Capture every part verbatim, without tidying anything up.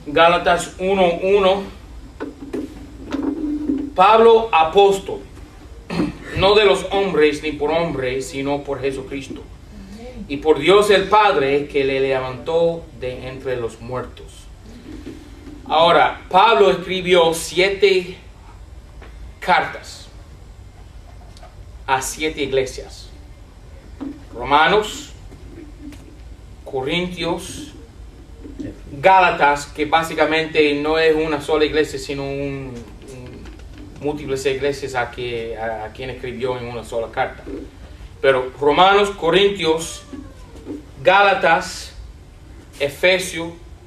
Gálatas uno uno. Pablo, apóstol, no de los hombres ni por hombres, sino por Jesucristo, y por Dios el Padre, que le levantó de entre los muertos. Ahora, Pablo escribió siete cartas a siete iglesias: Romanos, Corintios, Gálatas, que básicamente no es una sola iglesia, sino un, un, múltiples iglesias a, que, a, a quien escribió en una sola carta. Pero Romanos, Corintios, Gálatas, Efesios,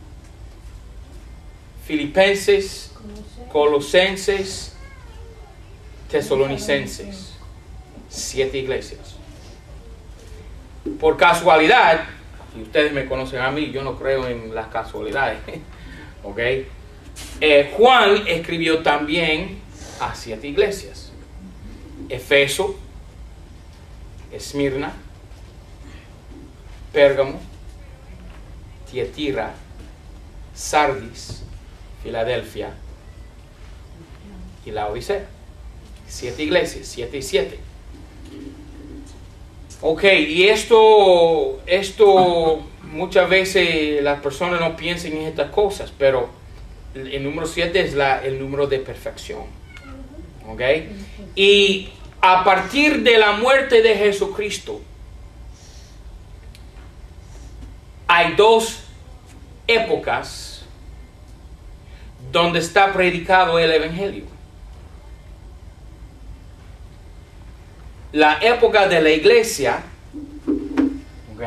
Filipenses, Colosenses, Tesalonicenses. Siete iglesias. Por casualidad, y ustedes me conocen a mí, yo no creo en las casualidades, ¿ok? Eh, Juan escribió también a siete iglesias: Efeso, Esmirna, Pérgamo, Tiatira, Sardis, Filadelfia y Laodicea. Siete iglesias, siete y siete. Ok, y esto, esto muchas veces las personas no piensan en estas cosas, pero el número siete es la, el número de perfección. Ok, y a partir de la muerte de Jesucristo, hay dos épocas donde está predicado el Evangelio. La época de la iglesia, ¿ok?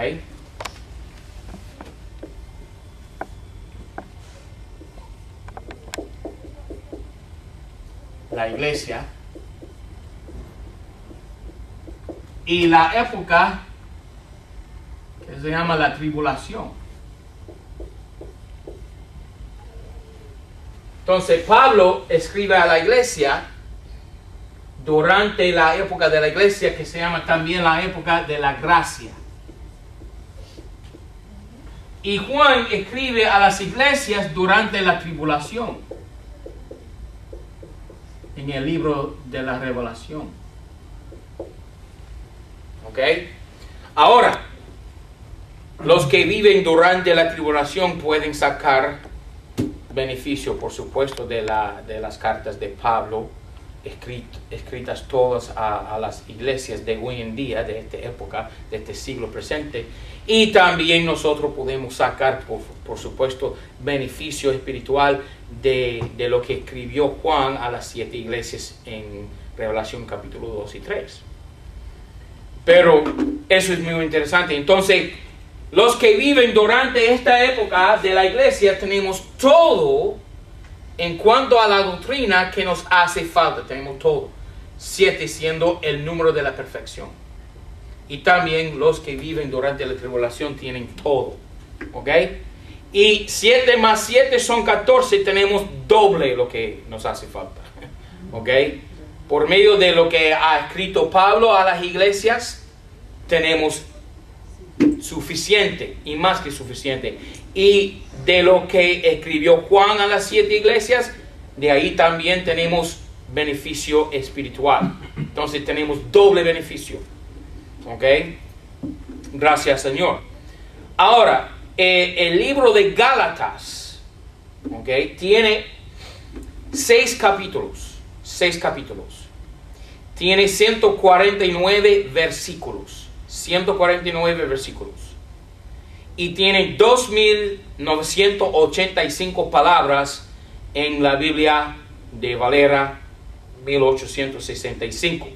La iglesia. Y la época que se llama la tribulación. Entonces Pablo escribe a la iglesia durante la época de la iglesia, que se llama también la época de la gracia. Y Juan escribe a las iglesias durante la tribulación, en el libro de la Revelación. ¿Ok? Ahora, los que viven durante la tribulación pueden sacar beneficio, por supuesto, de, la, de las cartas de Pablo, Escrit, escritas todas a, a las iglesias de hoy en día, de esta época, de este siglo presente. Y también nosotros podemos sacar, por, por supuesto, beneficio espiritual de, de lo que escribió Juan a las siete iglesias en Revelación capítulo dos y tres. Pero eso es muy interesante. Entonces, los que viven durante esta época de la iglesia tenemos todo en cuanto a la doctrina que nos hace falta. Tenemos todo. Siete siendo el número de la perfección. Y también los que viven durante la tribulación tienen todo. ¿Ok? Y siete más siete son catorce. Tenemos doble lo que nos hace falta. ¿Ok? Por medio de lo que ha escrito Pablo a las iglesias, tenemos suficiente y más que suficiente. Y de lo que escribió Juan a las siete iglesias, de ahí también tenemos beneficio espiritual. Entonces tenemos doble beneficio. ¿Ok? Gracias, Señor. Ahora, eh, el libro de Gálatas, ¿ok?, tiene seis capítulos. Seis capítulos. Tiene ciento cuarenta y nueve versículos. ciento cuarenta y nueve versículos. Y tiene dos mil novecientas ochenta y cinco palabras en la Biblia de Valera mil ochocientos sesenta y cinco.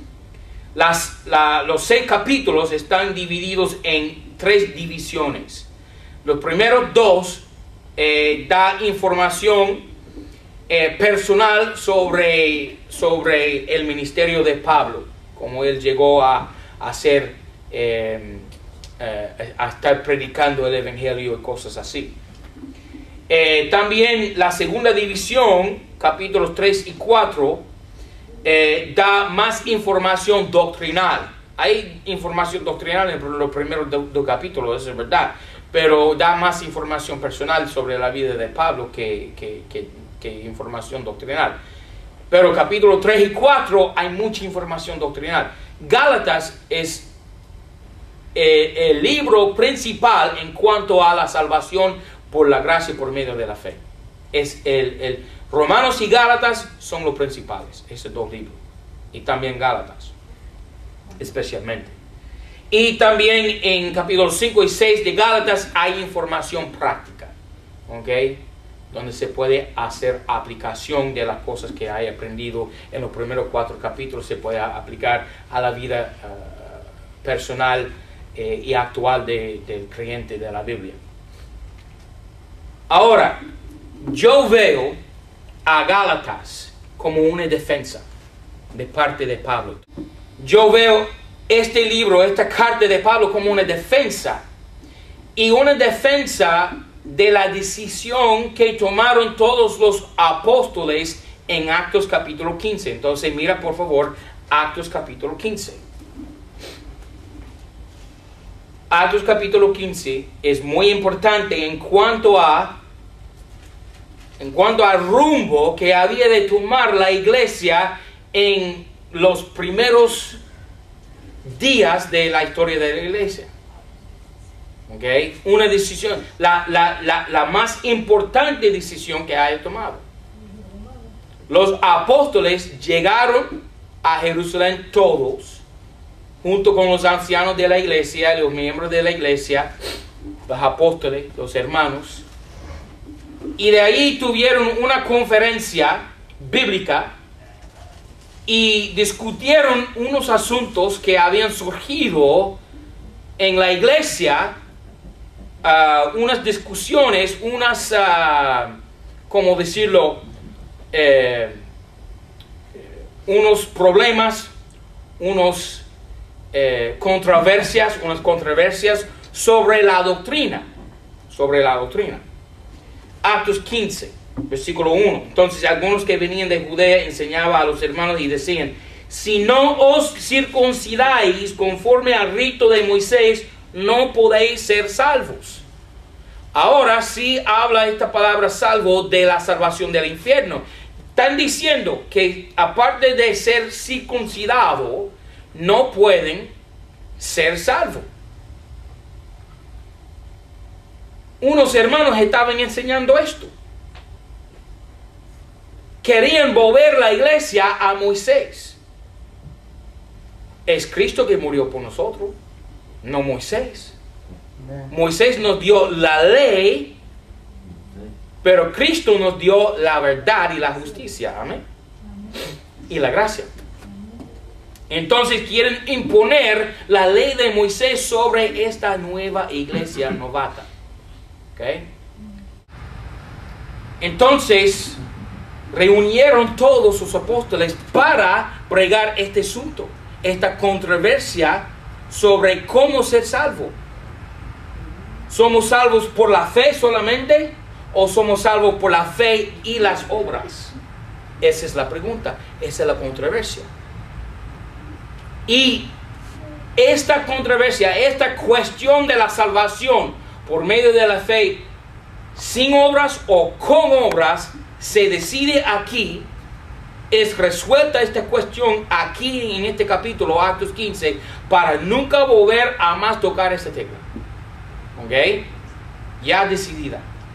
Las, la, los seis capítulos están divididos en tres divisiones. Los primeros dos eh, da información eh, personal sobre, sobre el ministerio de Pablo, cómo él llegó a, a ser eh, eh, a estar predicando el evangelio y cosas así. Eh, también la segunda división, capítulos tres y cuatro, eh, da más información doctrinal. Hay información doctrinal en los primeros dos, dos capítulos, eso es verdad. pero da más información personal sobre la vida de Pablo que, que, que, que información doctrinal. Pero capítulo tres y cuatro hay mucha información doctrinal. Gálatas es eh, el libro principal en cuanto a la salvación por la gracia y por medio de la fe. Es el, el Romanos y Gálatas son los principales, esos dos libros. Y también Gálatas, especialmente. Y también en capítulos cinco y seis de Gálatas hay información práctica, ¿ok? Donde se puede hacer aplicación de las cosas que hay aprendido en los primeros cuatro capítulos, se puede aplicar a la vida uh, personal eh, y actual de, del creyente de la Biblia. Ahora, yo veo a Gálatas como una defensa de parte de Pablo. Yo veo este libro, esta carta de Pablo como una defensa, y una defensa de la decisión que tomaron todos los apóstoles en Actos capítulo quince. Entonces mira por favor Actos capítulo quince. Actos capítulo quince es muy importante en cuanto a en cuanto al rumbo que había de tomar la iglesia en los primeros días de la historia de la iglesia. ¿Okay? Una decisión, la, la, la, la más importante decisión que haya tomado. Los apóstoles llegaron a Jerusalén todos, junto con los ancianos de la iglesia, los miembros de la iglesia, los apóstoles, los hermanos, y de ahí tuvieron una conferencia bíblica y discutieron unos asuntos que habían surgido en la iglesia, uh, unas discusiones, unas, uh, ¿cómo decirlo? Eh, unos problemas, unos eh, controversias, unas controversias sobre la doctrina, sobre la doctrina. Actos quince, versículo uno. Entonces algunos que venían de Judea enseñaban a los hermanos y decían: si no os circuncidáis conforme al rito de Moisés, no podéis ser salvos. Ahora sí habla esta palabra salvo de la salvación del infierno. Están diciendo que aparte de ser circuncidado, no pueden ser salvos. Unos hermanos estaban enseñando esto. Querían volver la iglesia a Moisés. Es Cristo que murió por nosotros, no Moisés. Moisés nos dio la ley, pero Cristo nos dio la verdad y la justicia. Amén. Y la gracia. Entonces quieren imponer la ley de Moisés sobre esta nueva iglesia novata. ¿Okay? Entonces reunieron todos sus apóstoles para bregar este asunto, esta controversia sobre cómo ser salvo. ¿Somos salvos por la fe solamente o somos salvos por la fe y las obras? Esa es la pregunta, esa es la controversia. Y esta controversia, esta cuestión de la salvación por medio de la fe, sin obras o con obras, se decide aquí, es resuelta esta cuestión aquí en este capítulo, Actos quince, para nunca volver a más tocar esta tecla. ¿Ok? Ya decidida.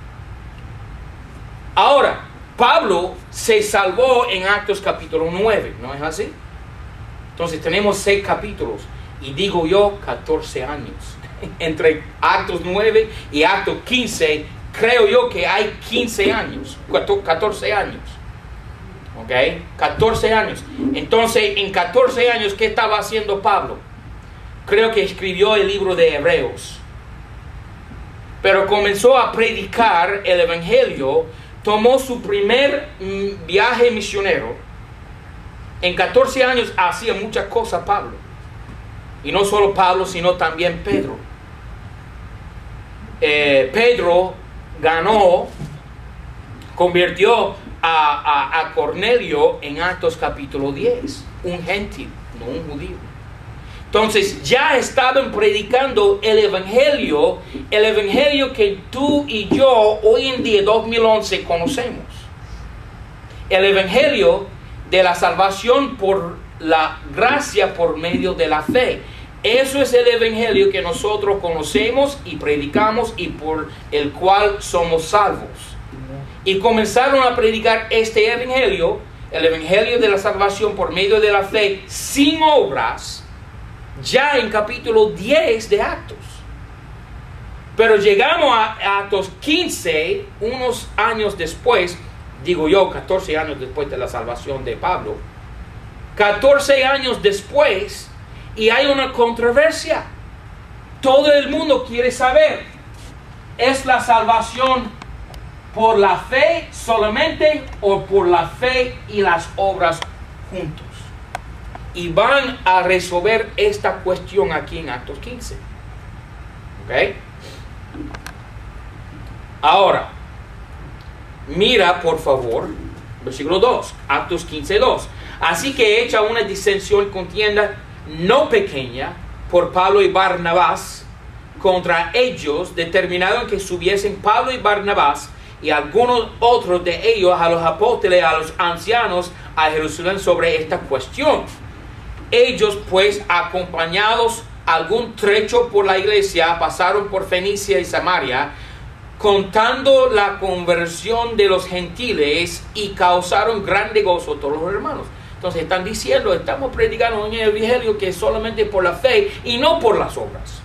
Ahora, Pablo se salvó en Actos capítulo nueve, ¿no es así? Entonces tenemos seis capítulos, y digo yo, catorce años. Entre Actos nueve y Actos quince, creo yo que hay quince años, catorce años. ¿Ok? catorce años. Entonces, en catorce años, ¿qué estaba haciendo Pablo? Creo que escribió el libro de Hebreos. Pero comenzó a predicar el evangelio, tomó su primer mm, viaje misionero. En catorce años hacía muchas cosas Pablo. Y no solo Pablo, sino también Pedro. Eh, Pedro ganó, convirtió a, a, a Cornelio en Actos capítulo diez, un gentil, no un judío. Entonces ya estaban predicando el evangelio, el evangelio que tú y yo hoy en día, dos mil once, conocemos. El evangelio de la salvación por la gracia por medio de la fe. Eso es el evangelio que nosotros conocemos y predicamos y por el cual somos salvos. Y comenzaron a predicar este evangelio, el evangelio de la salvación por medio de la fe, sin obras, ya en capítulo diez de Actos. Pero llegamos a Actos quince, unos años después, digo yo, catorce años después de la salvación de Pablo, catorce años después, y hay una controversia. Todo el mundo quiere saber, ¿es la salvación por la fe solamente o por la fe y las obras juntos? Y van a resolver esta cuestión aquí en Actos quince. ¿Ok? Ahora, mira por favor, versículo dos, Actos quince, dos. Así que hecha una disensión y contienda no pequeña por Pablo y Barnabás contra ellos, determinaron que subiesen Pablo y Barnabás y algunos otros de ellos a los apóstoles, a los ancianos, a Jerusalén sobre esta cuestión. Ellos pues, acompañados algún trecho por la iglesia, pasaron por Fenicia y Samaria, contando la conversión de los gentiles, y causaron grande gozo a todos los hermanos. Entonces están diciendo, estamos predicando un evangelio que es solamente por la fe y no por las obras.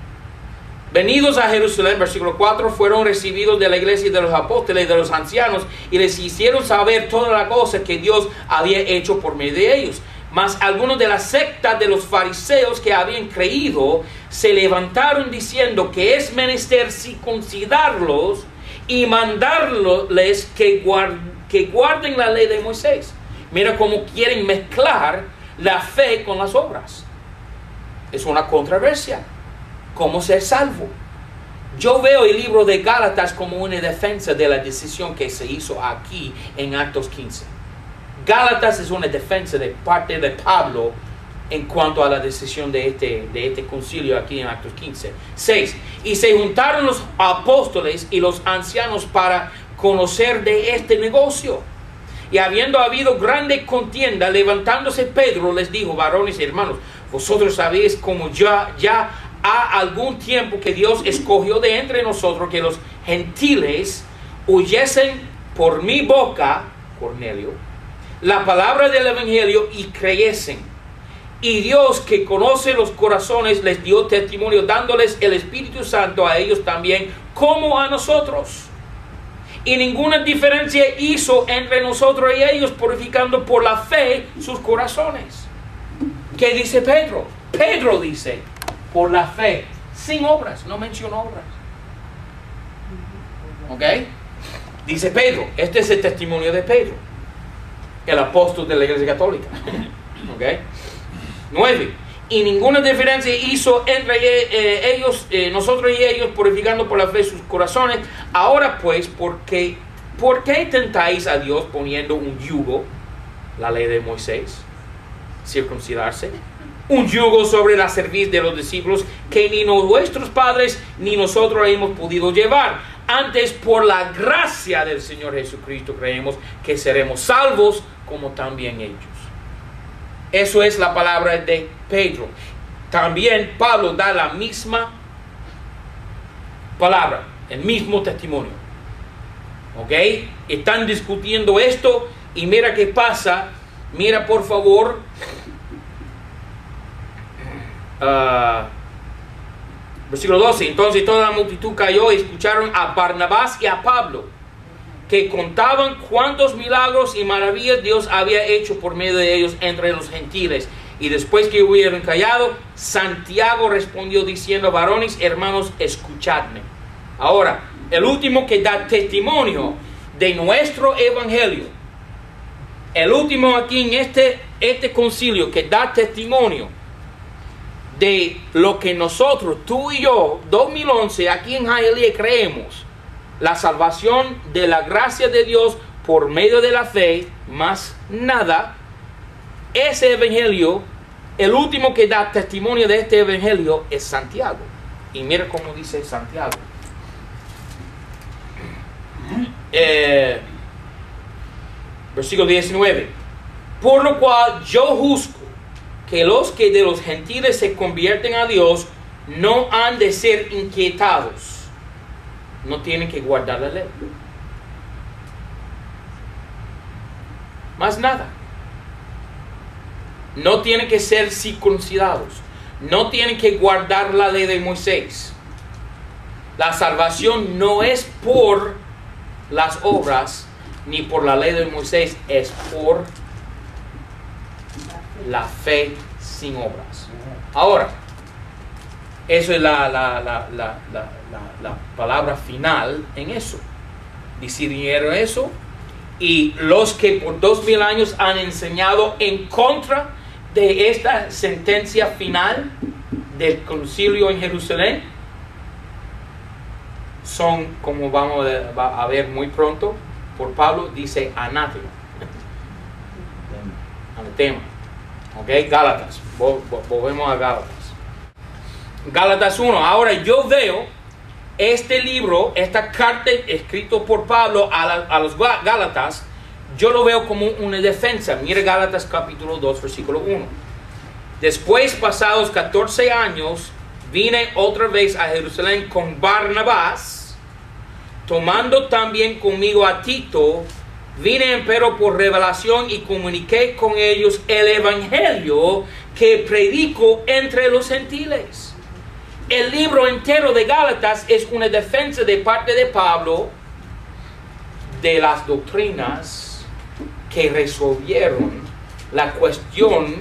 Venidos a Jerusalén, versículo cuatro, fueron recibidos de la iglesia y de los apóstoles y de los ancianos, y les hicieron saber todas las cosas que Dios había hecho por medio de ellos. Mas algunos de la secta de los fariseos que habían creído se levantaron diciendo que es menester circuncidarlos y mandarles que, guard, que guarden la ley de Moisés. Mira cómo quieren mezclar la fe con las obras. Es una controversia. ¿Cómo ser salvo? Yo veo el libro de Gálatas como una defensa de la decisión que se hizo aquí en Actos quince. Gálatas es una defensa de parte de Pablo en cuanto a la decisión de este, de este concilio aquí en Actos quince. seis. Y se juntaron los apóstoles y los ancianos para conocer de este negocio. Y habiendo habido grande contienda, levantándose Pedro les dijo: varones y hermanos, vosotros sabéis como ya, ya ha algún tiempo que Dios escogió de entre nosotros que los gentiles oyesen por mi boca, Cornelio, la palabra del evangelio y creyesen. Y Dios, que conoce los corazones, les dio testimonio dándoles el Espíritu Santo a ellos también como a nosotros. Y ninguna diferencia hizo entre nosotros y ellos, purificando por la fe sus corazones. ¿Qué dice Pedro? Pedro dice, por la fe, sin obras, no mencionó obras. ¿Ok? Dice Pedro, este es el testimonio de Pedro, el apóstol de la Iglesia Católica. ¿Ok? nueve. Y ninguna diferencia hizo entre eh, ellos, eh, nosotros y ellos, purificando por la fe sus corazones. Ahora pues, ¿por qué, ¿por qué tentáis a Dios poniendo un yugo, la ley de Moisés, circuncidarse? Un yugo sobre la cerviz de los discípulos que ni nuestros padres ni nosotros hemos podido llevar. Antes, por la gracia del Señor Jesucristo, creemos que seremos salvos como también ellos. Eso es la palabra de Pedro. También Pablo da la misma palabra, el mismo testimonio. ¿Ok? Están discutiendo esto y mira qué pasa. Mira por favor. Uh, versículo doce. Entonces toda la multitud cayó y escucharon a Barnabás y a Pablo, que contaban cuántos milagros y maravillas Dios había hecho por medio de ellos entre los gentiles. Y después que hubieron callado, Santiago respondió diciendo: varones, hermanos, escuchadme. Ahora, el último que da testimonio de nuestro evangelio, el último aquí en este, este concilio que da testimonio de lo que nosotros, tú y yo, dos mil once, aquí en Hialeah creemos, la salvación de la gracia de Dios por medio de la fe, más nada. Ese evangelio el último que da testimonio de este evangelio es Santiago. Y mira cómo dice Santiago. Eh, versículo diecinueve. Por lo cual yo juzgo que los que de los gentiles se convierten a Dios no han de ser inquietados. No tienen que guardar la ley. Más nada. No tienen que ser circuncidados. No tienen que guardar la ley de Moisés. La salvación no es por las obras ni por la ley de Moisés, es por la fe sin obras. Ahora, eso es la, la, la, la, la, la, la palabra final en eso. Decidieron eso, y los que por dos mil años han enseñado en contra de esta sentencia final del concilio en Jerusalén son, como vamos a ver muy pronto por Pablo, dice anátema. Anatema. Ok, Gálatas. Volvemos a Gálatas. Gálatas uno. Ahora yo veo este libro, esta carta escrito por Pablo a, la, a los Gálatas, yo lo veo como una defensa. Mira Gálatas capítulo dos, versículo uno. Después, pasados catorce años, vine otra vez a Jerusalén con Barnabás, tomando también conmigo a Tito. Vine empero por revelación y comuniqué con ellos el evangelio que predico entre los gentiles. El libro entero de Gálatas es una defensa de parte de Pablo de las doctrinas que resolvieron la cuestión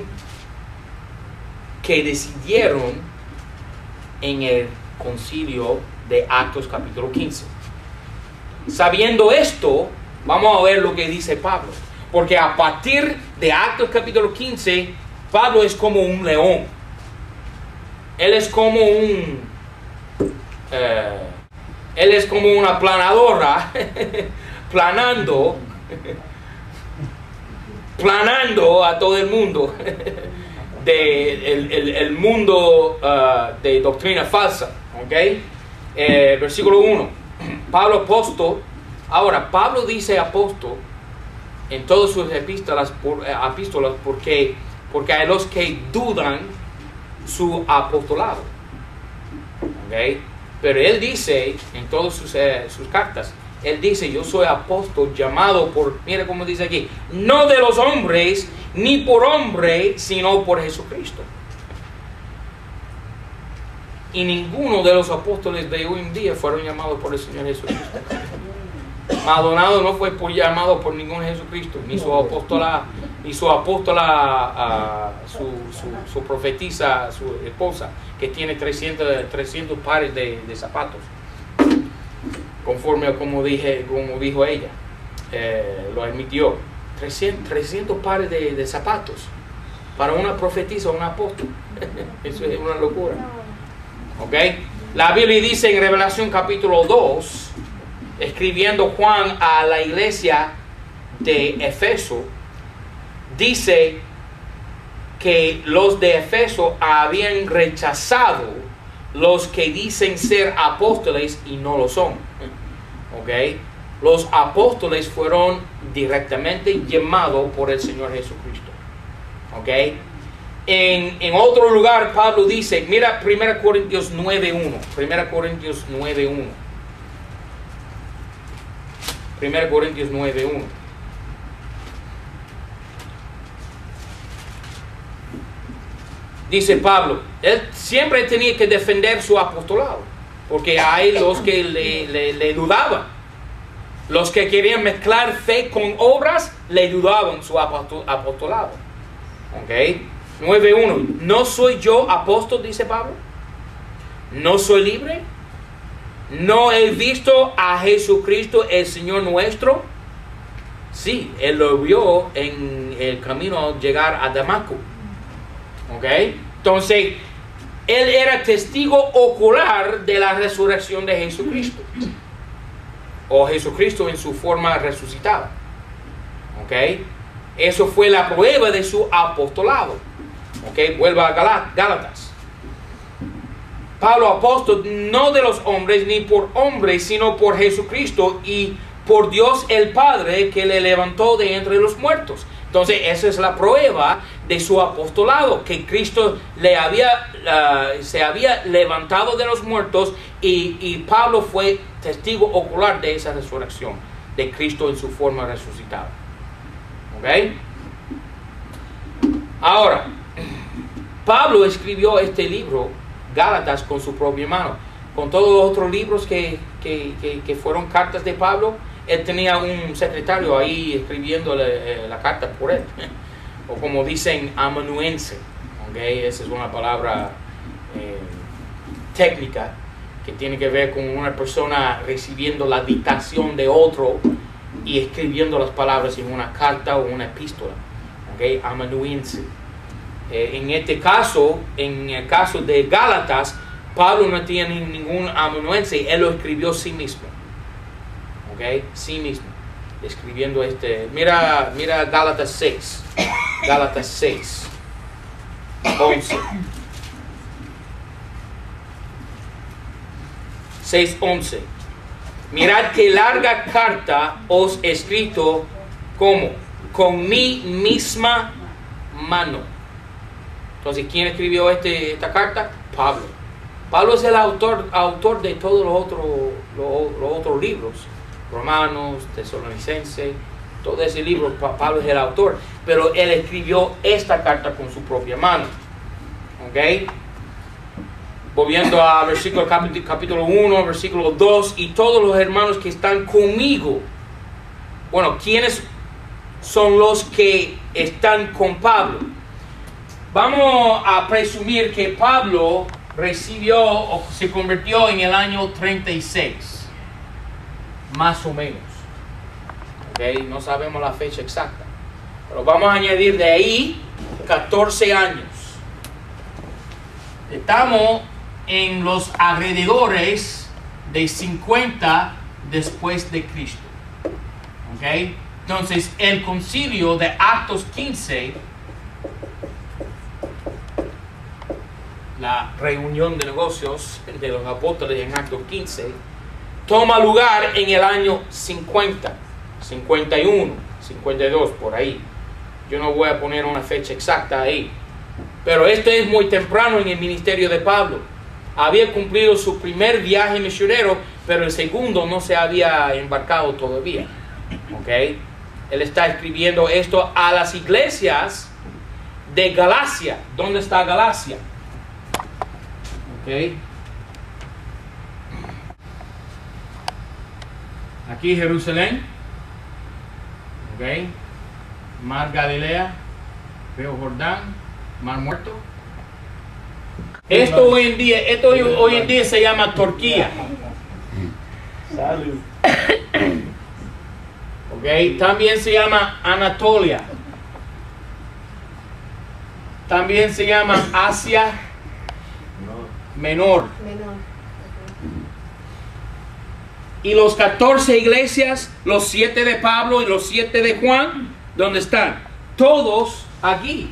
que decidieron en el concilio de Actos capítulo quince. Sabiendo esto, vamos a ver lo que dice Pablo. Porque a partir de Actos capítulo quince, Pablo es como un león. Él es como un... Eh, él es como una planadora, planando, planando a todo el mundo, de el, el, el mundo uh, de doctrina falsa. ¿Ok? Eh, versículo uno. Pablo apóstol. Ahora, Pablo dice apóstol en todas sus epístolas, por, eh, epístolas porque, porque hay los que dudan su apostolado. ¿Okay? Pero él dice en todas sus, eh, sus cartas, él dice, yo soy apóstol llamado por, mira cómo dice aquí, no de los hombres, ni por hombre, sino por Jesucristo. Y ninguno de los apóstoles de hoy en día fueron llamados por el Señor Jesucristo. Maldonado no fue por, llamado por ningún Jesucristo, ni su apóstola, ni su apóstola, uh, su, su, su profetisa, su esposa, que tiene trescientos, trescientos pares de, de zapatos, conforme a como, dije, como dijo ella, eh, lo admitió. trescientos, trescientos pares de, de zapatos para una profetisa o un apóstol. Eso es una locura. ¿Ok? La Biblia dice en Revelación capítulo dos, escribiendo Juan a la iglesia de Efeso, dice que los de Efeso habían rechazado los que dicen ser apóstoles y no lo son. ¿Ok? Los apóstoles fueron directamente llamados por el Señor Jesucristo. ¿Ok? En, en otro lugar Pablo dice, mira primera Corintios nueve uno, primera Corintios nueve uno, primera Corintios nueve uno. Dice Pablo, él siempre tenía que defender su apostolado, porque hay los que le, le, le dudaban. Los que querían mezclar fe con obras, le dudaban su apostolado. ¿Ok? nueve uno. ¿No soy yo apóstol, dice Pablo? ¿No soy libre? ¿No he visto a Jesucristo el Señor nuestro? Sí, él lo vio en el camino al llegar a Damasco. ¿Ok? Entonces, él era testigo ocular de la resurrección de Jesucristo. O Jesucristo en su forma resucitada. ¿Ok? Eso fue la prueba de su apostolado. Ok, vuelva a Galá- Gálatas. Pablo, apóstol, no de los hombres ni por hombres, sino por Jesucristo y por Dios el Padre que le levantó de entre los muertos. Entonces esa es la prueba de su apostolado, que Cristo le había, uh, se había levantado de los muertos y, y Pablo fue testigo ocular de esa resurrección, de Cristo en su forma resucitada. ¿Ok? Ahora, Pablo escribió este libro, Gálatas, con su propia mano. Con todos los otros libros que, que, que, que fueron cartas de Pablo, él tenía un secretario ahí escribiéndole eh, la carta por él. O como dicen, amanuense. ¿Okay? Esa es una palabra eh, técnica que tiene que ver con una persona recibiendo la dictación de otro y escribiendo las palabras en una carta o una epístola. ¿Okay? Amanuense. Eh, en este caso, en el caso de Gálatas, Pablo no tiene ningún amanuense, él lo escribió sí mismo. ¿Ok? Sí mismo. Escribiendo este. Mira, mira Gálatas seis. Gálatas seis. once. seis, once. Mirad qué larga carta os he escrito, como con mi misma mano. Entonces, ¿quién escribió este, esta carta? Pablo. Pablo es el autor, autor de todos los otros, los, los otros libros. Romanos, Tesalonicenses, todo ese libro, Pablo es el autor. Pero él escribió esta carta con su propia mano. ¿Ok? Volviendo a versículo capítulo uno, versículo dos, y todos los hermanos que están conmigo. Bueno, ¿quiénes son los que están con Pablo? Vamos a presumir que Pablo recibió o se convirtió en el año treinta y seis, más o menos. ¿Okay? No sabemos la fecha exacta, pero vamos a añadir de ahí catorce años. Estamos en los alrededores de cincuenta después de Cristo. ¿Okay? Entonces, el concilio de Actos quince, la reunión de negocios de los apóstoles en Actos quince, toma lugar en el año cincuenta, cincuenta y uno, cincuenta y dos, por ahí. Yo no voy a poner una fecha exacta ahí. Pero esto es muy temprano en el ministerio de Pablo. Había cumplido su primer viaje misionero, pero el segundo no se había embarcado todavía. ¿Ok? Él está escribiendo esto a las iglesias de Galacia. ¿Dónde está Galacia? ¿Ok? Aquí Jerusalén. ¿Ok? Mar Galilea, Río Jordán, Mar Muerto. Esto hoy en día, esto hoy, hoy en día se llama Turquía. Salud. Okay. También se llama Anatolia. También se llama Asia Menor. Menor. Y los catorce iglesias, los siete de Pablo y los siete de Juan, ¿dónde están? Todos aquí.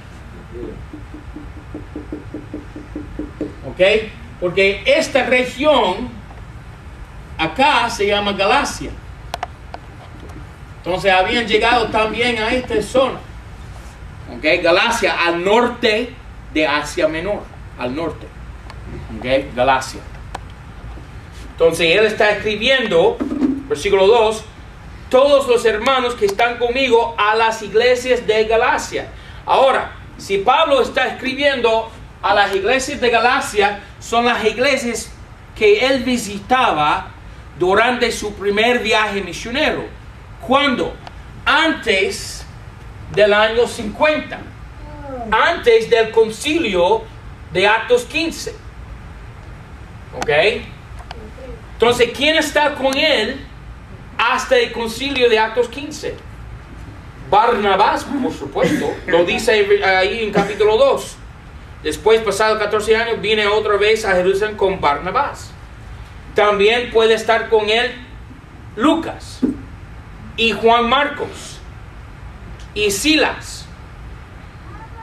¿Ok? Porque esta región acá se llama Galacia. Entonces habían llegado también a esta zona. ¿Ok? Galacia, al norte de Asia Menor. Al norte. ¿Ok? Galacia. Entonces él está escribiendo, versículo dos, todos los hermanos que están conmigo a las iglesias de Galacia. Ahora, si Pablo está escribiendo a las iglesias de Galacia, son las iglesias que él visitaba durante su primer viaje misionero. ¿Cuándo? Antes del año cincuenta. Antes del concilio de Actos quince. ¿Ok? Entonces, ¿quién está con él hasta el concilio de Actos quince? Barnabás, por supuesto. Lo dice ahí en capítulo dos. Después, pasados catorce años, viene otra vez a Jerusalén con Barnabás. También puede estar con él Lucas y Juan Marcos y Silas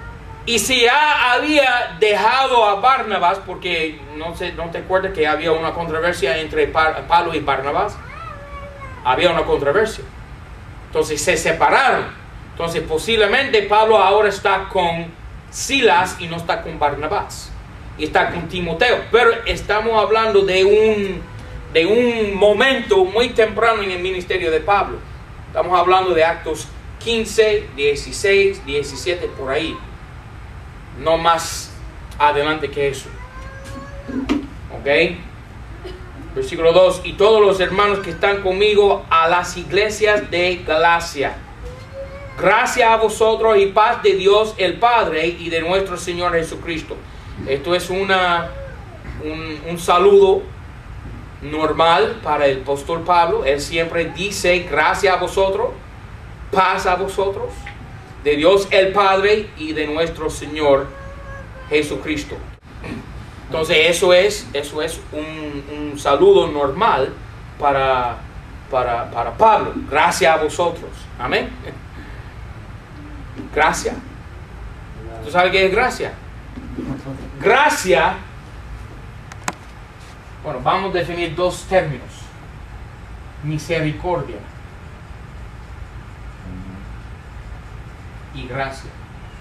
Y si ya había dejado a Barnabas, porque no, sé, no te acuerdas que había una controversia entre Pablo y Barnabas, había una controversia. Entonces se separaron. Entonces posiblemente Pablo ahora está con Silas y no está con Barnabas. Y está con Timoteo. Pero estamos hablando de un, de un momento muy temprano en el ministerio de Pablo. Estamos hablando de Actos quince, dieciséis, diecisiete, por ahí. No más adelante que eso. ¿Ok? Versículo dos. Y todos los hermanos que están conmigo a las iglesias de Galacia. Gracias a vosotros y paz de Dios el Padre y de nuestro Señor Jesucristo. Esto es una, un, un saludo normal para el apóstol Pablo. Él siempre dice gracias a vosotros, paz a vosotros, de Dios el Padre y de nuestro Señor Jesucristo. Entonces eso es, eso es un, un saludo normal para, para, para Pablo. Gracias a vosotros. Amén. Gracias. ¿Tú sabes qué es gracia? Gracia. Bueno, vamos a definir dos términos. Misericordia y gracia.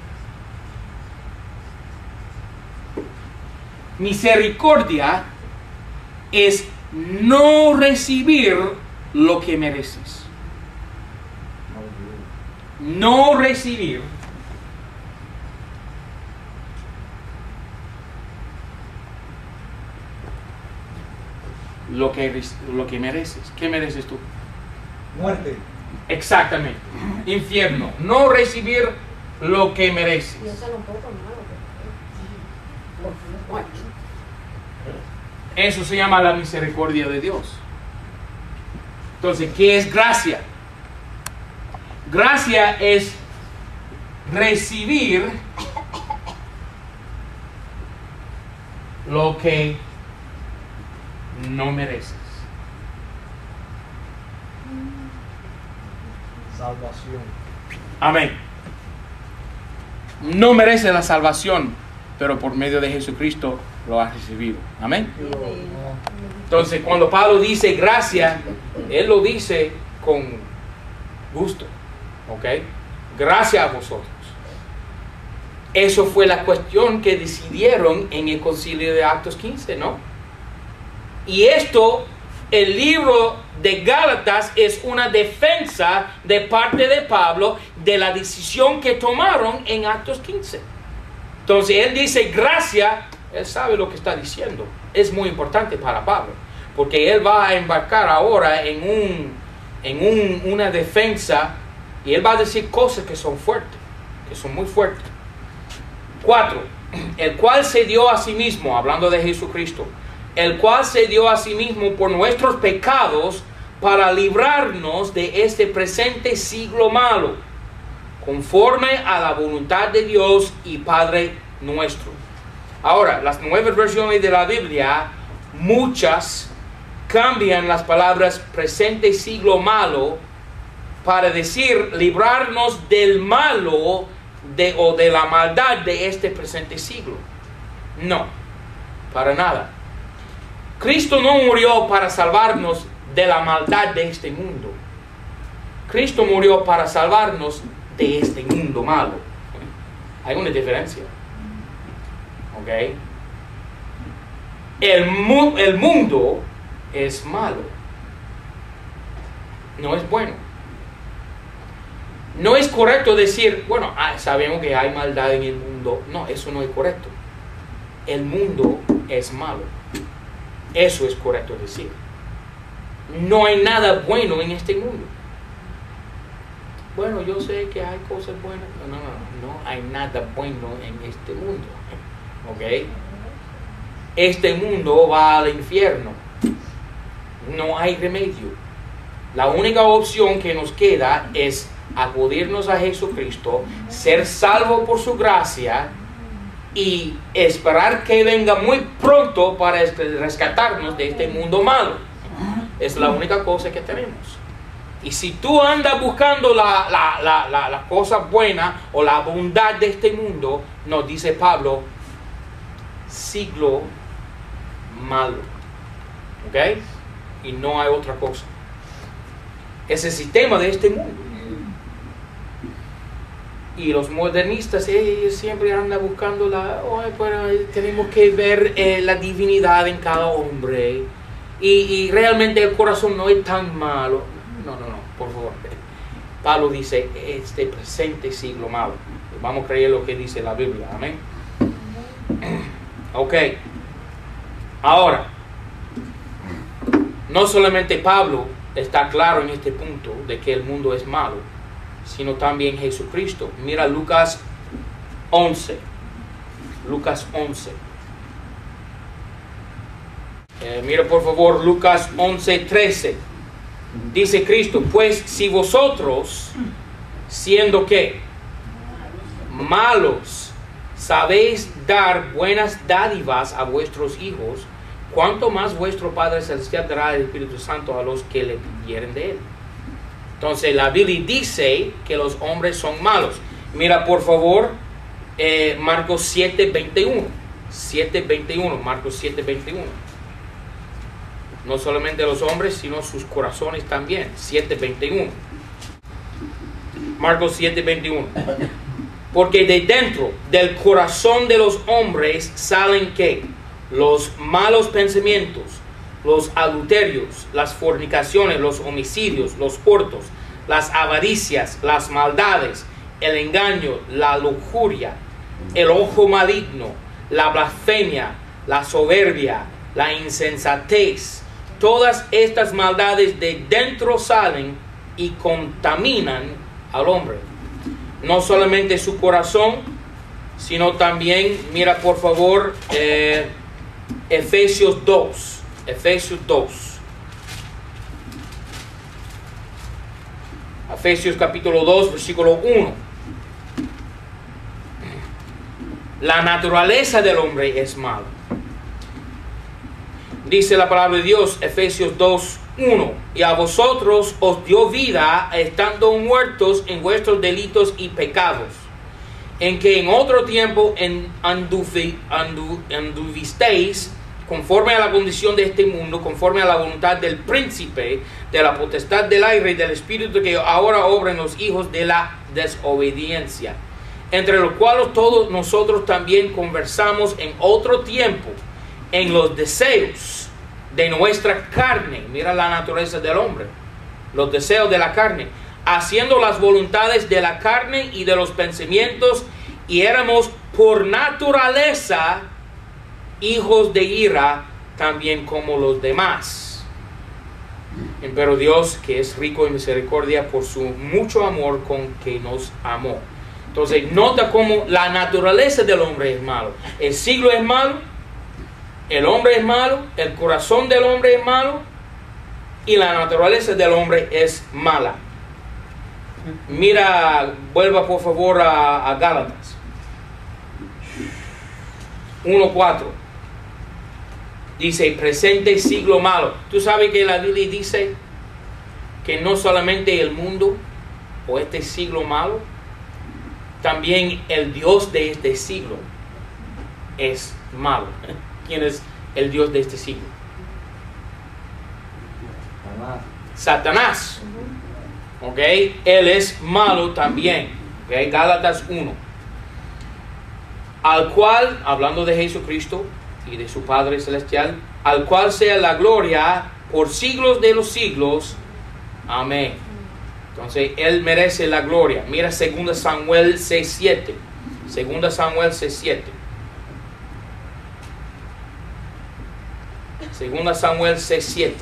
Misericordia es no recibir lo que mereces. No recibir lo que, lo que mereces. ¿Qué mereces tú? Muerte. Exactamente. Infierno. No recibir lo que mereces. Eso se llama la misericordia de Dios. Entonces, ¿qué es gracia? Gracia es recibir lo que no mereces. Salvación. Amén. No mereces la salvación, pero por medio de Jesucristo lo has recibido. Amén. Entonces, cuando Pablo dice gracia, él lo dice con gusto. ¿Ok? Gracias a vosotros. Eso fue la cuestión que decidieron en el concilio de Actos quince, ¿no? Y esto, el libro de Gálatas es una defensa de parte de Pablo de la decisión que tomaron en Actos quince. Entonces él dice gracia, él sabe lo que está diciendo. Es muy importante para Pablo, porque él va a embarcar ahora en, un, en un, una defensa. Y él va a decir cosas que son fuertes, que son muy fuertes. Cuatro, el cual se dio a sí mismo, hablando de Jesucristo, el cual se dio a sí mismo por nuestros pecados para librarnos de este presente siglo malo, conforme a la voluntad de Dios y Padre nuestro. Ahora, las nuevas versiones de la Biblia, muchas cambian las palabras presente siglo malo para decir librarnos del malo de, o de la maldad de este presente siglo. No, para nada. Cristo no murió para salvarnos de la maldad de este mundo. Cristo murió para salvarnos de este mundo malo. Hay una diferencia. ¿Ok? El, mu el mundo es malo. No es bueno. No es correcto decir, bueno, ah, sabemos que hay maldad en el mundo. No, eso no es correcto. El mundo es malo. Eso es correcto decir. No hay nada bueno en este mundo. Bueno, yo sé que hay cosas buenas. No, no, no, no hay nada bueno en este mundo. ¿Ok? Este mundo va al infierno. No hay remedio. La única opción que nos queda es acudirnos a Jesucristo, ser salvo por su gracia y esperar que venga muy pronto para rescatarnos de este mundo malo. Es la única cosa que tenemos. Y si tú andas buscando la, la, la, la, la cosa buena o la bondad de este mundo, nos dice Pablo, siglo malo. ¿Ok? Y no hay otra cosa. Es el sistema de este mundo. Y los modernistas, ellos siempre andan buscando la, oh, bueno, tenemos que ver eh, la divinidad en cada hombre. Y, y realmente el corazón no es tan malo. No, no, no, por favor. Pablo dice, este presente siglo malo. Vamos a creer lo que dice la Biblia. Amén. Ok. Ahora, no solamente Pablo está claro en este punto de que el mundo es malo, sino también Jesucristo. Mira Lucas once. Lucas once. Eh, mira por favor Lucas once, trece. Dice Cristo, pues si vosotros, siendo ¿qué? Malos, sabéis dar buenas dádivas a vuestros hijos, ¿cuánto más vuestro Padre Celestial dará el Espíritu Santo a los que le pidieren de él? Entonces la Biblia dice que los hombres son malos. Mira por favor eh, Marcos siete, veintiuno. siete, veintiuno. Marcos siete, veintiuno. No solamente los hombres, sino sus corazones también. siete, veintiuno. Marcos siete, veintiuno. Porque de dentro del corazón de los hombres salen ¿qué? Los malos pensamientos, los adulterios, las fornicaciones, los homicidios, los hurtos, las avaricias, las maldades, el engaño, la lujuria, el ojo maligno, la blasfemia, la soberbia, la insensatez. Todas estas maldades de dentro salen y contaminan al hombre. No solamente su corazón, sino también, mira por favor, eh, Efesios dos. Efesios dos. Efesios capítulo dos, versículo uno. La naturaleza del hombre es mala. Dice la palabra de Dios, Efesios dos, uno. Y a vosotros os dio vida estando muertos en vuestros delitos y pecados, en que en otro tiempo en anduvi, andu, anduvisteis conforme a la condición de este mundo, conforme a la voluntad del príncipe, de la potestad del aire y del espíritu que ahora obra en los hijos de la desobediencia, entre los cuales todos nosotros también conversamos en otro tiempo, en los deseos de nuestra carne. Mira la naturaleza del hombre, los deseos de la carne, haciendo las voluntades de la carne y de los pensamientos, y éramos por naturaleza hijos de ira, también como los demás. Pero Dios, que es rico en misericordia, por su mucho amor con que nos amó. Entonces nota cómo la naturaleza del hombre es malo. El siglo es malo, el hombre es malo, el corazón del hombre es malo, y la naturaleza del hombre es mala. Mira, vuelva por favor a, a Gálatas uno, cuatro. Dice, presente siglo malo. Tú sabes que la Biblia dice que no solamente el mundo o este siglo malo, también el Dios de este siglo es malo. ¿Quién es el Dios de este siglo? Satanás. Ok, él es malo también. Ok, Gálatas uno. Al cual, hablando de Jesucristo y de su Padre Celestial, al cual sea la gloria por siglos de los siglos. Amén. Entonces, él merece la gloria. Mira dos Samuel seis, siete. dos Samuel seis, siete. dos Samuel seis, siete.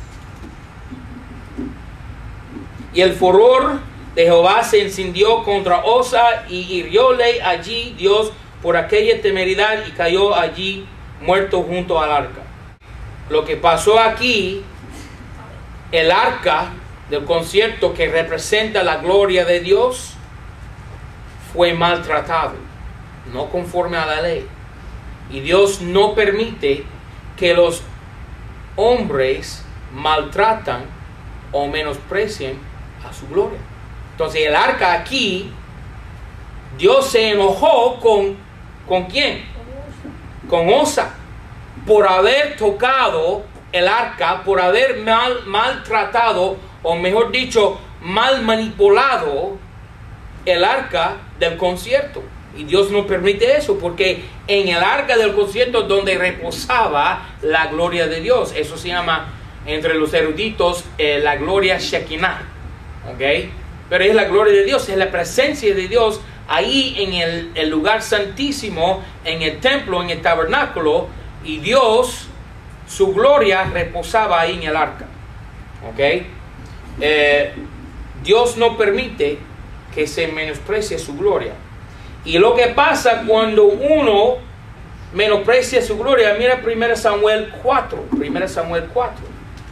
Y el furor de Jehová se encendió contra Osa y hirióle allí Dios por aquella temeridad y cayó allí muerto junto al arca. Lo que pasó aquí, el arca del concierto que representa la gloria de Dios, fue maltratado, no conforme a la ley. Y Dios no permite que los hombres maltratan o menosprecien a su gloria. Entonces el arca aquí, Dios se enojó con, ¿con quién? Con Osa, por haber tocado el arca, por haber mal, maltratado, o mejor dicho, mal manipulado el arca del concierto. Y Dios no permite eso, porque en el arca del concierto donde reposaba la gloria de Dios, eso se llama entre los eruditos eh, la gloria Shekinah, ¿ok? Pero es la gloria de Dios, es la presencia de Dios ahí en el, el lugar santísimo, en el templo, en el tabernáculo, y Dios, su gloria reposaba ahí en el arca, ¿ok? Eh, Dios no permite que se menosprecie su gloria. Y lo que pasa cuando uno menosprecia su gloria, mira primero Samuel cuatro, primero Samuel cuatro.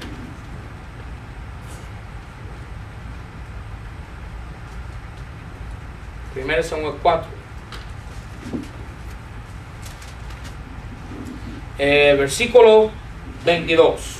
primero Samuel cuatro. Eh, versículo veintidós.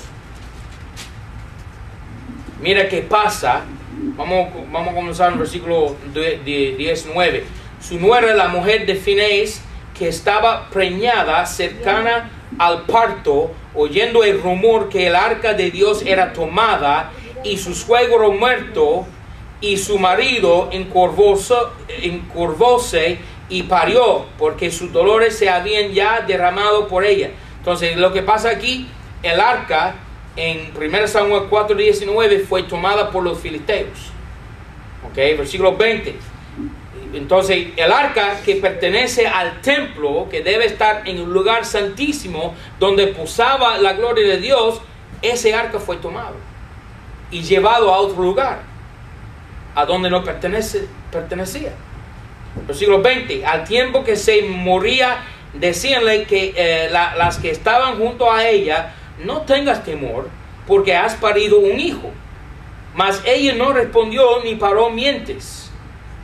Mira qué pasa. Vamos, vamos a comenzar en el versículo diecinueve. Su nuera, la mujer de Finés, que estaba preñada cercana al parto, oyendo el rumor que el arca de Dios era tomada y su suegro muerto, y su marido encorvóse, encorvóse y parió, porque sus dolores se habían ya derramado por ella. Entonces, lo que pasa aquí, el arca en primero Samuel cuatro diecinueve fue tomada por los filisteos. Ok, versículo veinte. Entonces, el arca que pertenece al templo, que debe estar en un lugar santísimo, donde posaba la gloria de Dios, ese arca fue tomado y llevado a otro lugar, a donde no pertenece, pertenecía. Versículo veinte. Al tiempo que se moría, decíanle que eh, la, las que estaban junto a ella: no tengas temor, porque has parido un hijo. Mas ella no respondió ni paró mientes.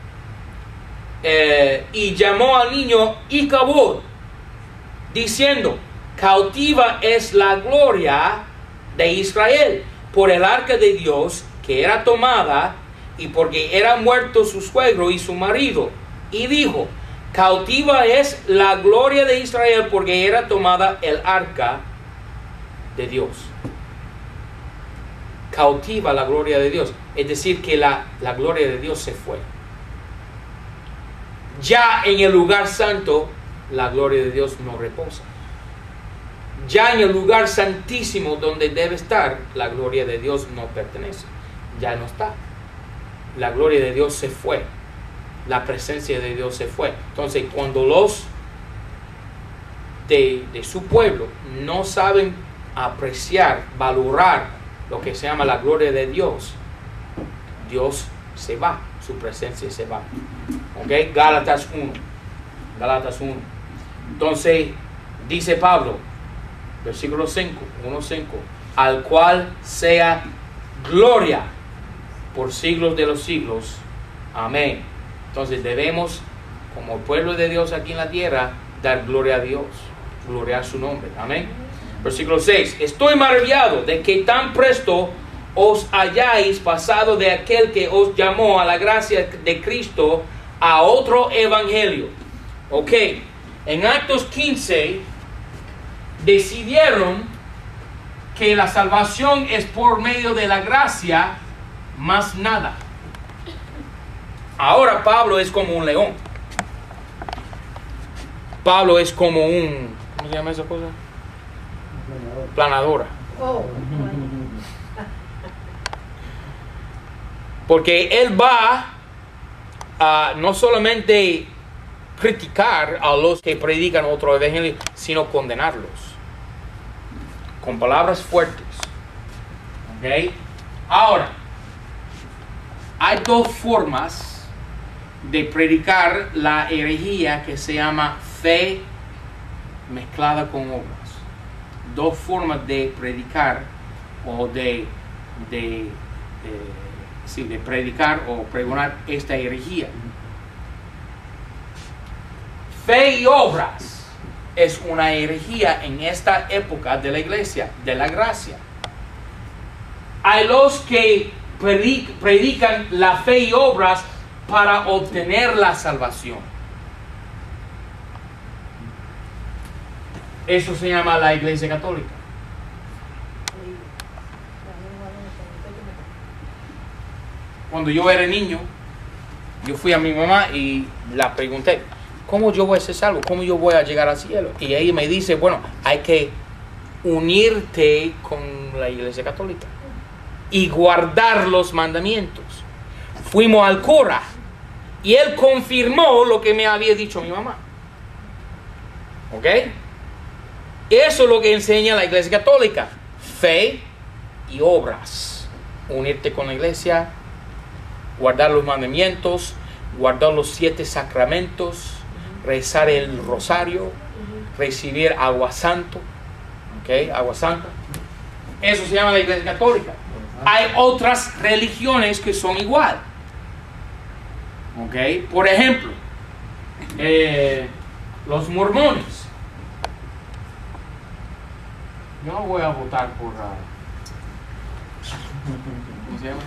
Eh, y llamó al niño Icabod, diciendo: cautiva es la gloria de Israel por el arca de Dios que era tomada, y porque era muerto su suegro y su marido. Y dijo: cautiva es la gloria de Israel porque era tomada el arca de Dios. Cautiva la gloria de Dios, es decir, que la, la gloria de Dios se fue. Ya en el lugar santo, la gloria de Dios no reposa. Ya en el lugar santísimo donde debe estar, la gloria de Dios no pertenece. Ya no está. La gloria de Dios se fue. La presencia de Dios se fue. Entonces, cuando los de, de su pueblo no saben apreciar, valorar lo que se llama la gloria de Dios, Dios se va, su presencia se va. ¿Ok? Gálatas uno. Gálatas uno. Entonces, dice Pablo, versículo cinco, uno cinco, al cual sea gloria por siglos de los siglos. Amén. Entonces debemos, como pueblo de Dios aquí en la tierra, dar gloria a Dios, gloriar su nombre. Amén. Versículo seis. Estoy maravillado de que tan presto os hayáis pasado de aquel que os llamó a la gracia de Cristo a otro evangelio. Ok. En Actos quince decidieron que la salvación es por medio de la gracia, más nada. Ahora Pablo es como un león. Pablo es como un, ¿cómo se llama esa cosa? Planadora. Oh. Porque él va a no solamente criticar a los que predican otro evangelio, sino condenarlos con palabras fuertes. ¿Ok? Ahora, hay dos formas de predicar la herejía que se llama fe mezclada con obras. Dos formas de predicar o de, de, de, sí, de predicar o pregonar esta herejía. Fe y obras es una herejía en esta época de la iglesia, de la gracia. Hay los que predic- predican la fe y obras para obtener la salvación. Eso se llama la Iglesia Católica. Cuando yo era niño, yo fui a mi mamá y la pregunté, ¿cómo yo voy a ser salvo? ¿Cómo yo voy a llegar al cielo? Y ella me dice, bueno, hay que unirte con la Iglesia Católica y guardar los mandamientos. Fuimos al cura y él confirmó lo que me había dicho mi mamá. ¿Ok? Eso es lo que enseña la Iglesia Católica. Fe y obras. Unirte con la Iglesia, guardar los mandamientos, guardar los siete sacramentos, rezar el rosario, recibir agua santo. ¿Ok? Agua santa. Eso se llama la Iglesia Católica. Hay otras religiones que son igual. ¿Ok? Por ejemplo, eh, los mormones. Yo no voy a votar por... Uh, ¿cómo se llama?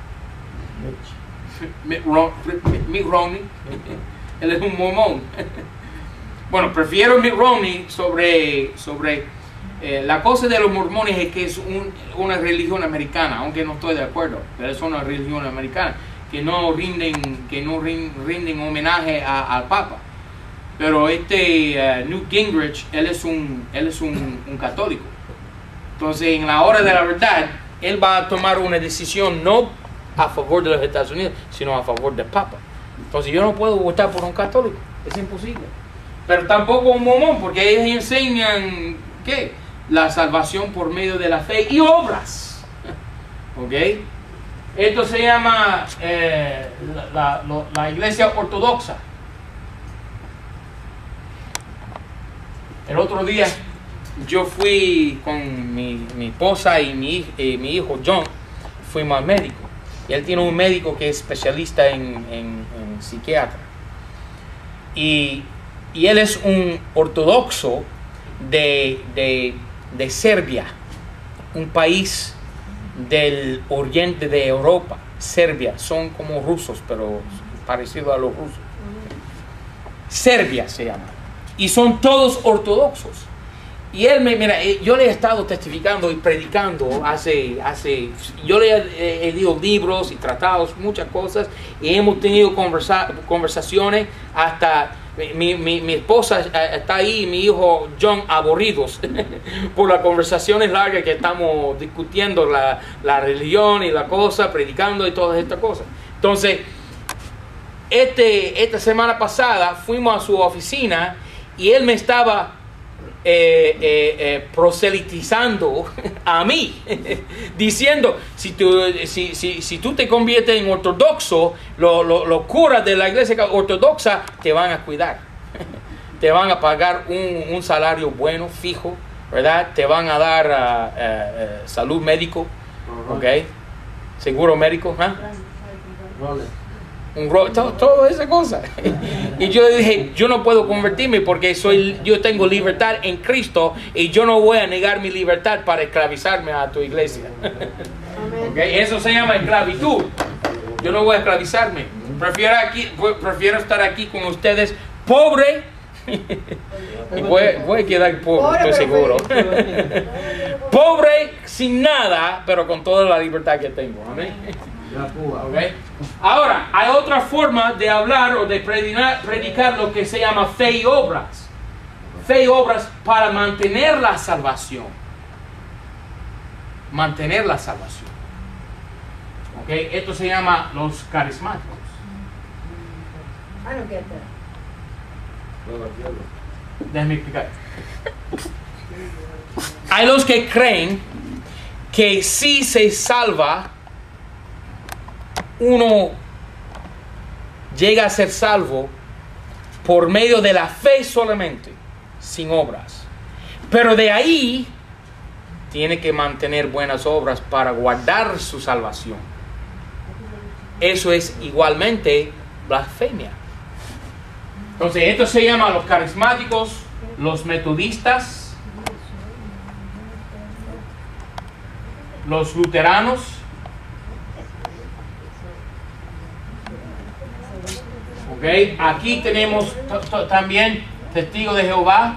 Mitt Romney. Mitt Romney. Él es un mormón. Bueno, prefiero Mitt Romney sobre... sobre eh, la cosa de los mormones es que es un, una religión americana, aunque no estoy de acuerdo, pero es una religión americana, que no rinden, que no rinden homenaje a, al Papa. Pero este uh, Newt Gingrich, él es un, él es un, un católico. Entonces, en la hora de la verdad, él va a tomar una decisión no a favor de los Estados Unidos, sino a favor del Papa. Entonces, yo no puedo votar por un católico, es imposible. Pero tampoco un mormón, porque ellos enseñan, ¿qué? La salvación por medio de la fe y obras. ¿Ok? Esto se llama eh, la, la, la Iglesia Ortodoxa. El otro día yo fui con mi, mi esposa y mi, eh, mi hijo John, fuimos al médico. Y él tiene un médico que es especialista en, en, en psiquiatra. Y, y él es un ortodoxo de, de, de Serbia, un país del oriente de Europa. Serbia, son como rusos, pero parecido a los rusos. Serbia se llama. Y son todos ortodoxos. Y él me, mira, yo le he estado testificando y predicando hace, hace yo le he, he leído libros y tratados, muchas cosas, y hemos tenido conversa, conversaciones hasta, mi, mi, mi esposa está ahí y mi hijo John aburridos por las conversaciones largas que estamos discutiendo la, la religión y la cosa, predicando y todas estas cosas. Entonces, este, esta semana pasada fuimos a su oficina y él me estaba Eh, eh, eh, proselitizando a mí, diciendo, si tú, si, si, si tú te conviertes en ortodoxo, los lo, lo curas de la iglesia ortodoxa te van a cuidar, te van a pagar un, un salario bueno, fijo, ¿verdad? Te van a dar uh, uh, uh, salud médico, ¿ok? Seguro médico, ¿eh? Un ro todo, todo esa cosa. Y yo le dije, yo no puedo convertirme porque soy, yo tengo libertad en Cristo y yo no voy a negar mi libertad para esclavizarme a tu iglesia. Okay, eso se llama esclavitud. Yo no voy a esclavizarme. Prefiero, aquí, prefiero estar aquí con ustedes pobre. Y voy, voy a quedar pobre, estoy seguro. Pobre, sin nada, pero con toda la libertad que tengo. Amén. Okay. Ahora, hay otra forma de hablar o de predicar, predicar lo que se llama fe y obras. Fe y obras para mantener la salvación. Mantener la salvación. Okay. Esto se llama los carismáticos. I don't get that. Déjame explicar. Hay los que creen que si se salva, uno llega a ser salvo por medio de la fe solamente, sin obras. Pero de ahí tiene que mantener buenas obras para guardar su salvación. Eso es igualmente blasfemia. Entonces, esto se llama los carismáticos, los metodistas, los luteranos, Okay. Aquí tenemos también testigos de Jehová.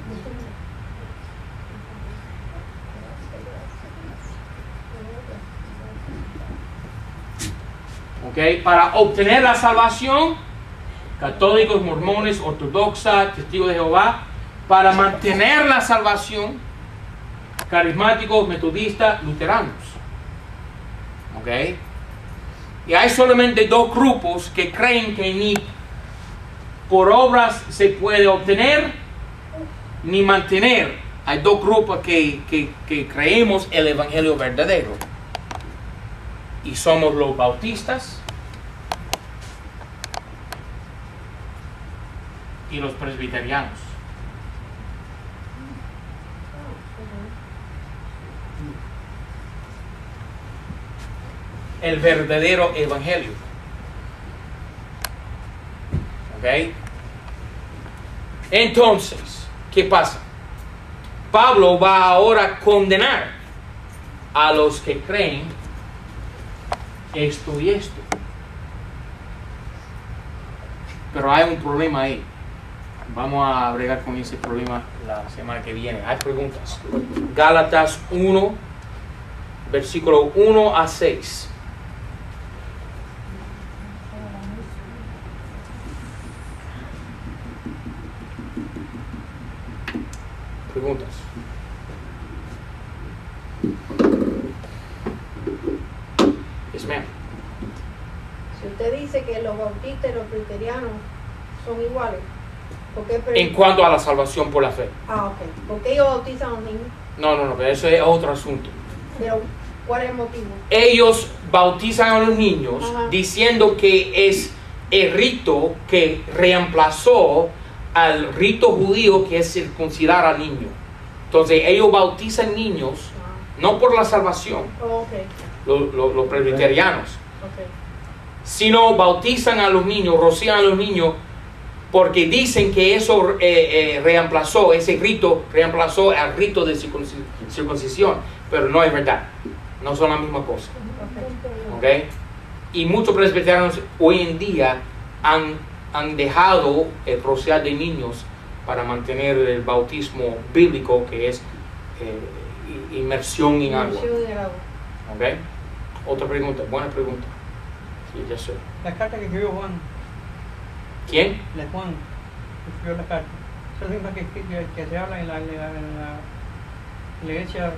Okay. Para obtener la salvación, católicos, mormones, ortodoxas, testigos de Jehová. Para mantener la salvación, carismáticos, metodistas, luteranos. Okay. Y hay solamente dos grupos que creen que ni por obras se puede obtener ni mantener. Hay dos grupos que, que, que creemos el evangelio verdadero. Y somos los bautistas y los presbiterianos. El verdadero evangelio. ¿Ok? Entonces, ¿qué pasa? Pablo va ahora a condenar a los que creen esto y esto. Pero hay un problema ahí. Vamos a bregar con ese problema la semana que viene. Hay preguntas. Gálatas uno, versículo uno a seis. Preguntas. Yes, ma'am. Si usted dice que los bautistas y los cristianos son iguales, ¿por qué? En cuanto a la salvación por la fe. Ah, ok. ¿Por qué ellos bautizan a los niños? No, no, no, pero eso es otro asunto. Pero, ¿cuál es el motivo? Ellos bautizan a los niños. Ajá. Diciendo que es el rito que reemplazó al rito judío, que es circuncidar al niño. Entonces ellos bautizan niños, ah. no por la salvación, oh, okay. los, los, los presbiterianos, okay. sino bautizan a los niños, rocían a los niños, porque dicen que eso eh, eh, reemplazó, ese rito reemplazó al rito de circuncisión, pero no es verdad, no son la misma cosa. Okay. ¿Okay? Y muchos presbiterianos hoy en día han han dejado el rociar de niños para mantener el bautismo bíblico, que es eh, inmersión en agua. ¿Okay? Otra pregunta, buena pregunta. Sí, ya sé. La carta que escribió Juan. ¿Quién? La Juan, que escribió la carta. Es la misma que, que, que se habla en la, en la, en la iglesia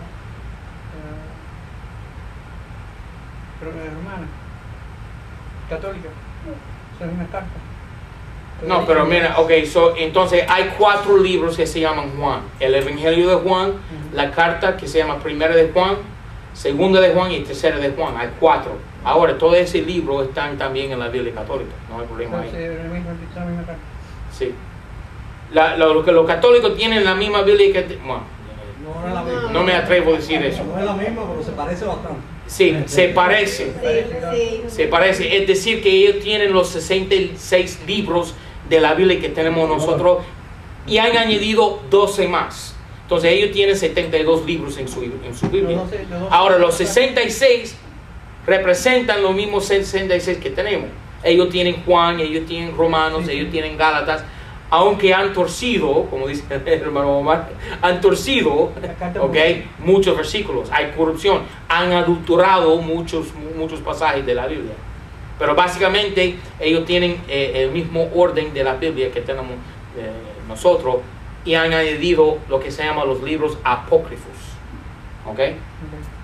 uh, romana, católica. Es la misma carta. No, pero mira, ok, so, entonces hay cuatro libros que se llaman Juan. El Evangelio de Juan, uh-huh. la carta que se llama Primera de Juan, Segunda de Juan y Tercera de Juan. Hay cuatro. Ahora, todo ese libro están también en la Biblia católica. No hay problema ahí. Sí. La, lo, lo que los católicos tienen la misma Biblia que... Bueno, no, no, es la misma. No me atrevo a decir eso. No es la misma, pero se parece bastante. Sí, se parece. Sí, sí. Se parece. Es decir, que ellos tienen los sesenta y seis libros de la Biblia que tenemos nosotros y han añadido doce más. Entonces ellos tienen setenta y dos libros en su, en su Biblia. Ahora los sesenta y seis representan los mismos sesenta y seis que tenemos. Ellos tienen Juan, ellos tienen Romanos, sí, ellos tienen Gálatas, aunque han torcido, como dice el hermano Omar, han torcido, okay, muchos versículos. Hay corrupción, han adulterado muchos, muchos pasajes de la Biblia. Pero básicamente ellos tienen eh, el mismo orden de la Biblia que tenemos eh, nosotros y han añadido lo que se llama los libros apócrifos. ¿Ok? Okay.